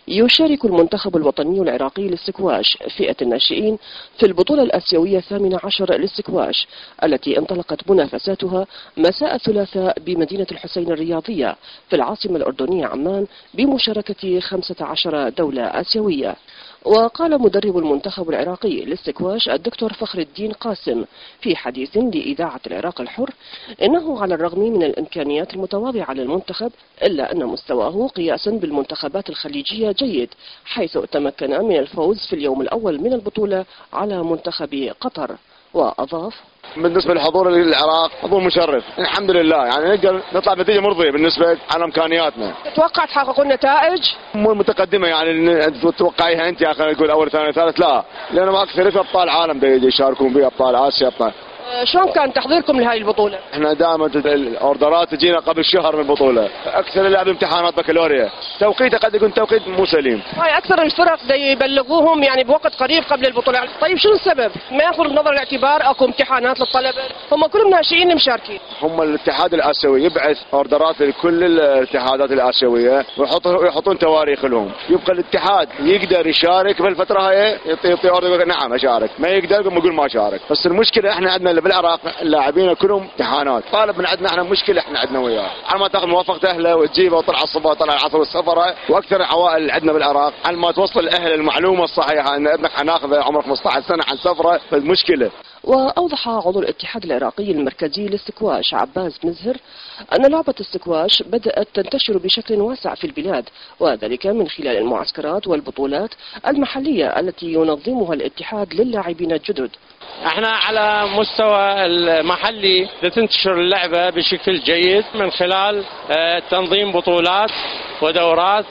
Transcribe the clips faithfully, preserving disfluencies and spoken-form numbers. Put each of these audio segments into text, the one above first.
يشارك المنتخب الوطني العراقي للسكواش فئة الناشئين في البطولة الآسيوية الثامنة عشر للسكواش التي انطلقت منافساتها مساء الثلاثاء بمدينة الحسين الرياضية في العاصمة الأردنية عمان بمشاركة خمسة عشر دولة آسيوية. وقال مدرب المنتخب العراقي للسكواش الدكتور فخر الدين قاسم في حديث لإذاعة العراق الحر إنه على الرغم من الإمكانيات المتواضعة للمنتخب إلا أن مستواه قياسا بالمنتخبات الخليجية جيد، حيث تمكن من الفوز في اليوم الأول من البطولة على منتخب قطر. وأضاف: بالنسبة للحضور للعراق حضور مشرف الحمد لله، يعني نقدر نطلع بنتيجة مرضية بالنسبة على إمكانياتنا. تتوقع تحققون نتائج؟ مو متقدمة يعني تتوقعيها أنت يا أخي نقول أول ثاني ثالث، لا، لأنهم أكثر في أبطال عالم يشاركون به، أبطال آسيا أبطال. شلون كان تحضيركم لهذه البطولة؟ احنا دائما الاوردرات تجينا قبل شهر من البطولة، اكثر اللعب امتحانات بكالوريا، توقيته قد يكون توقيت مو سليم. هاي اكثر الفرق يبلغوهم يعني بوقت قريب قبل البطولة، طيب شنو السبب؟ ما ياخذ نظر الاعتبار اكو امتحانات للطلبة؟ هم كلهم ناشئين مشاركين. هم الاتحاد الاسيوي يبعث اوردرات لكل الاتحادات الاسيوية ويحطون يحطون تواريخ لهم، يبقى الاتحاد يقدر يشارك في الفترة هاي يعطي يعطي اوردر نعم اشارك، ما يقدر يقول ما اشارك. بس المشكلة احنا عندنا بالعراق اللاعبين كلهم امتحانات، طالب من عندنا احنا مشكله احنا عندنا وياه، على ما تاخذ موافقه اهله وتجيبه وطلع الصبح وطلع العصر والسفره، واكثر العوائل اللي عندنا بالعراق على ما توصل الاهل المعلومه الصحيحه ان ابنك حناخذه عمره خمسة عشر سنه عن سفره، فالمشكله. وأوضح عضو الاتحاد العراقي المركزي للسكواش عباس مزهر أن لعبة السكواش بدأت تنتشر بشكل واسع في البلاد، وذلك من خلال المعسكرات والبطولات المحلية التي ينظمها الاتحاد للاعبين الجدد. احنا على مستوى المحلي تنتشر اللعبة بشكل جيد من خلال تنظيم بطولات ودورات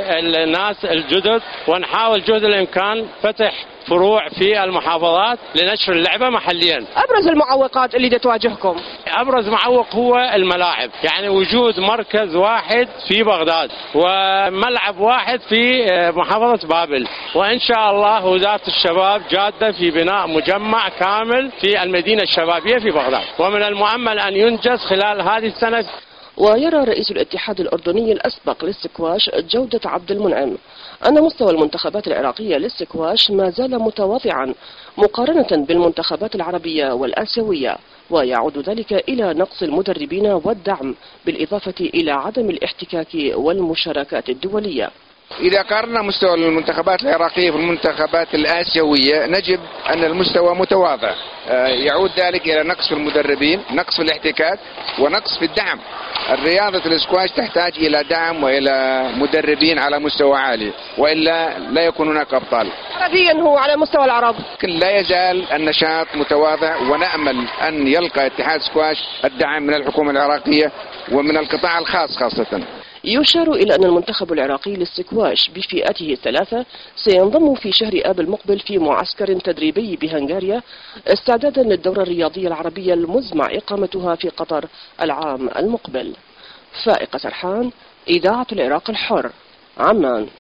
للناس الجدد، ونحاول جهد الإمكان فتح فروع في المحافظات لنشر اللعبة محليا. أبرز المعوقات اللي تواجهكم؟ أبرز معوق هو الملاعب، يعني وجود مركز واحد في بغداد وملعب واحد في محافظة بابل، وإن شاء الله وزارة الشباب جادة في بناء مجمع كامل في المدينة الشبابية في بغداد، ومن المؤمل أن ينجز خلال هذه السنة. ويرى رئيس الاتحاد الأردني الأسبق للسكواش جودة عبد المنعم أن مستوى المنتخبات العراقية للسكواش ما زال متواضعا مقارنة بالمنتخبات العربية والآسيوية، ويعود ذلك إلى نقص المدربين والدعم بالإضافة إلى عدم الاحتكاك والمشاركات الدولية. إذا قارنا مستوى المنتخبات العراقية بالمنتخبات الآسيوية نجد أن المستوى متواضع، يعود ذلك إلى نقص في المدربين، نقص في الاحتكاك، ونقص في الدعم. الرياضة الاسكواش تحتاج إلى دعم وإلى مدربين على مستوى عالي، وإلا لا يكون هناك أبطال. عربيا هو على مستوى العرب لكن لا يزال النشاط متواضع، ونأمل أن يلقى اتحاد سكواش الدعم من الحكومة العراقية ومن القطاع الخاص خاصة. يشار إلى أن المنتخب العراقي للسكواش بفئته الثلاثة سينضم في شهر آب المقبل في معسكر تدريبي بهنغاريا استعدادا للدورة الرياضية العربية المزمع إقامتها في قطر العام المقبل. فائقة سرحان، إذاعة العراق الحر، عمان.